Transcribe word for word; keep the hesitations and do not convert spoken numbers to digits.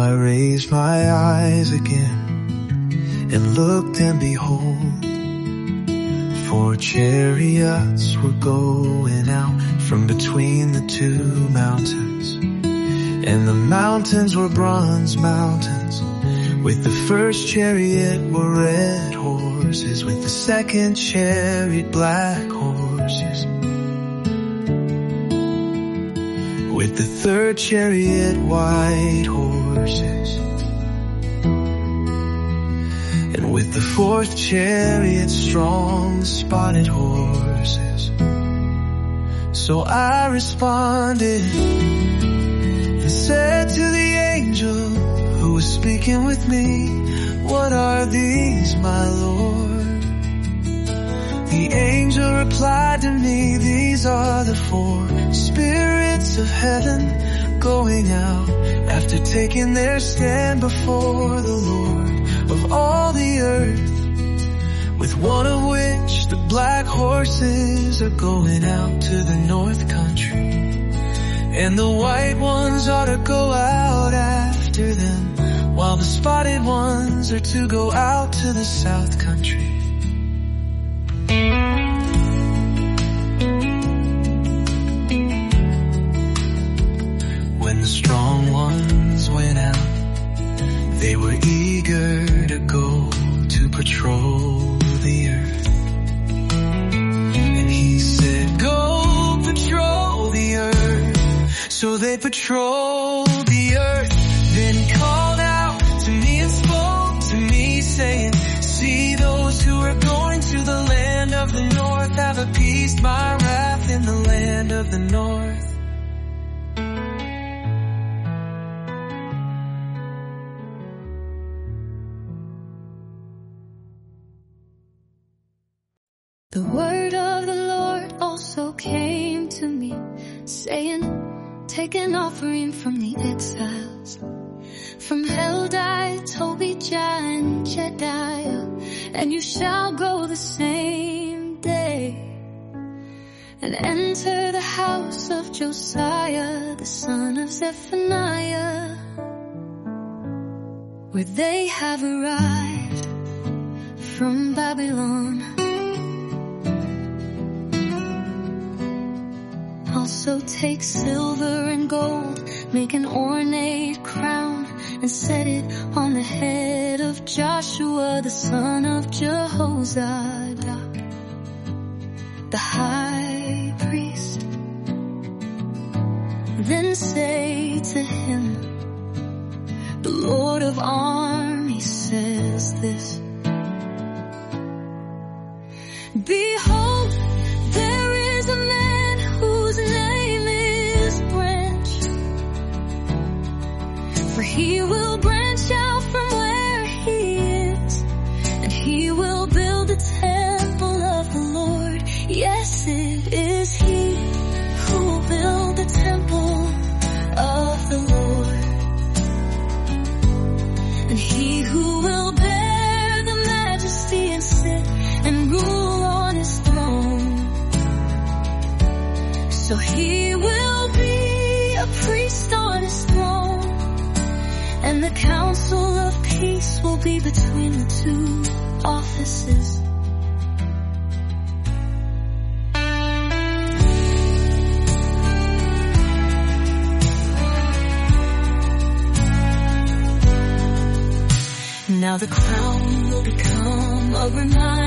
I raised my eyes again and looked, and behold, four chariots were going out from between the two mountains. And the mountains were bronze mountains. With the first chariot were red horses, with the second chariot black horses, with the third chariot white horses, and with the fourth chariot strong spotted horses. So I responded and said to the angel who was speaking with me, what are these, my Lord? The angel replied to me, these are the four spirits of heaven going out after taking their stand before the Lord of all the earth, with one of which the black horses are going out to the north country, and the white ones are to go out after them, while the spotted ones are to go out to the south country. When the strong ones went out, they were eager to go to patrol the earth. And he said, go patrol the earth. So they patrolled the earth, then called out to me and spoke to me, saying, see, those who are going to the land of the north have appeased my wrath in the land of the north. The word of the Lord also came to me, saying, take an offering from the exiles, from Heldai, Tobijah, and Jediah, and you shall go the same day, and enter the house of Josiah, the son of Zephaniah, where they have arrived from Babylon. Also take silver and gold, make an ornate crown, and set it on the head of Joshua, the son of Jehozadak, the high priest. Then say to him, the Lord of armies says this, behold, there is a man whose name is Branch, for he will branch out from where he is, and he will build the temple of the Lord. Yes, it is he who will build the temple of the Lord, and he who will bear the majesty and sit and rule on his throne. So he will be a priest on his throne, and the council of peace will be between the two offices. Now the crown will become a reminder